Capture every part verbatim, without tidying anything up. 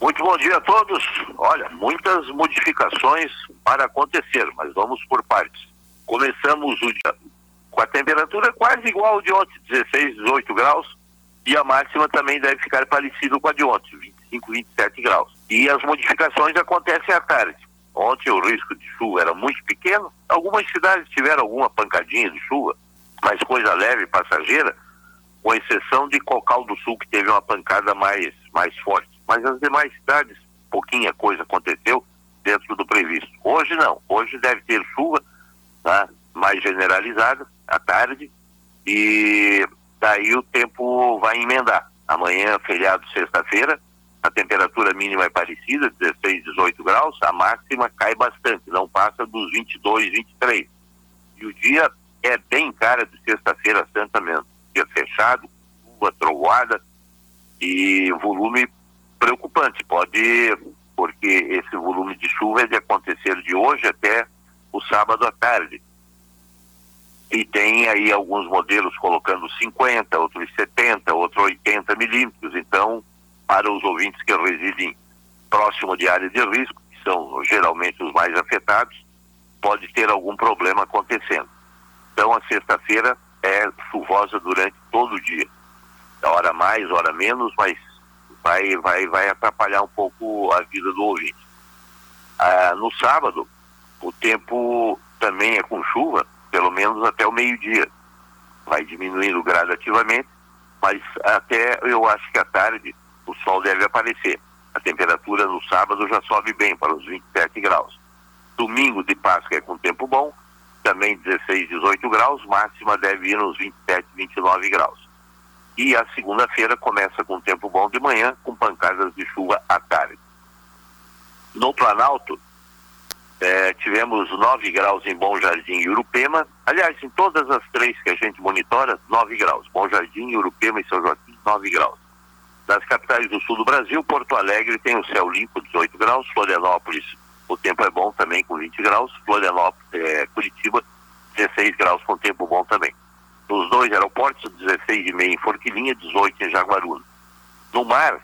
Muito bom dia a todos. Olha, muitas modificações para acontecer, mas vamos por partes. Começamos o dia com a temperatura quase igual ao de ontem, dezesseis, dezoito graus, e a máxima também deve ficar parecida com a de ontem, vinte e cinco, vinte e sete graus. E as modificações acontecem à tarde. Ontem o risco de chuva era muito pequeno, algumas cidades tiveram alguma pancadinha de chuva, mas coisa leve, passageira, com exceção de Cocal do Sul, que teve uma pancada mais, mais forte. Mas as demais cidades, pouquinha coisa aconteceu dentro do previsto. Hoje não, hoje deve ter chuva, tá? Mais generalizada, à tarde, e daí o tempo vai emendar. Amanhã, feriado, sexta-feira, a temperatura mínima é parecida, dezesseis, dezoito graus, a máxima cai bastante, não passa dos vinte e dois, vinte e três. E o dia é bem cara de sexta-feira santa mesmo. Dia fechado, chuva, trovoada e volume preocupante. Pode, porque esse volume de chuva é de acontecer de hoje até o sábado à tarde. E tem aí alguns modelos colocando cinquenta, outros setenta, outros oitenta milímetros. Então, para os ouvintes que residem próximo de área de risco, que são geralmente os mais afetados, pode ter algum problema acontecendo. Então, a sexta-feira é chuvosa durante todo o dia. Hora mais, hora menos, mas vai, vai, vai atrapalhar um pouco a vida do ouvinte. Ah, no sábado, o tempo também é com chuva, pelo menos até o meio-dia. Vai diminuindo gradativamente, mas até eu acho que à tarde o sol deve aparecer. A temperatura no sábado já sobe bem para os vinte e sete graus. Domingo de Páscoa é com tempo bom, também dezesseis, dezoito graus, máxima deve ir nos vinte e sete, vinte e nove graus. E a segunda-feira começa com tempo bom de manhã, com pancadas de chuva à tarde. No Planalto, eh, tivemos nove graus em Bom Jardim e Urupema. Aliás, em todas as três que a gente monitora, nove graus. Bom Jardim, Urupema e São Joaquim, nove graus. Das capitais do sul do Brasil, Porto Alegre tem o céu limpo, dezoito graus, Florianópolis, o tempo é bom também com vinte graus, Florianópolis, é, Curitiba, dezesseis graus com tempo bom também. Nos dois aeroportos, dezesseis e meio em Forquilinha, dezoito em Jaguaruna. No mar,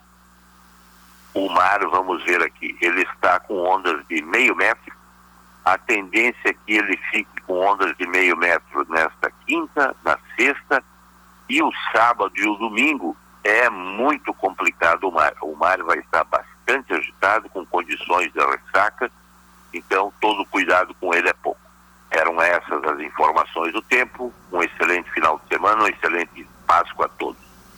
o mar, vamos ver aqui, ele está com ondas de meio metro, a tendência é que ele fique com ondas de meio metro nesta quinta, na sexta, e o sábado e o domingo é muito complicado o mar. O mar vai estar bastante agitado, com condições de ressaca, então todo cuidado com ele é pouco. Eram essas as informações do tempo. Um excelente final de semana, um excelente Páscoa a todos.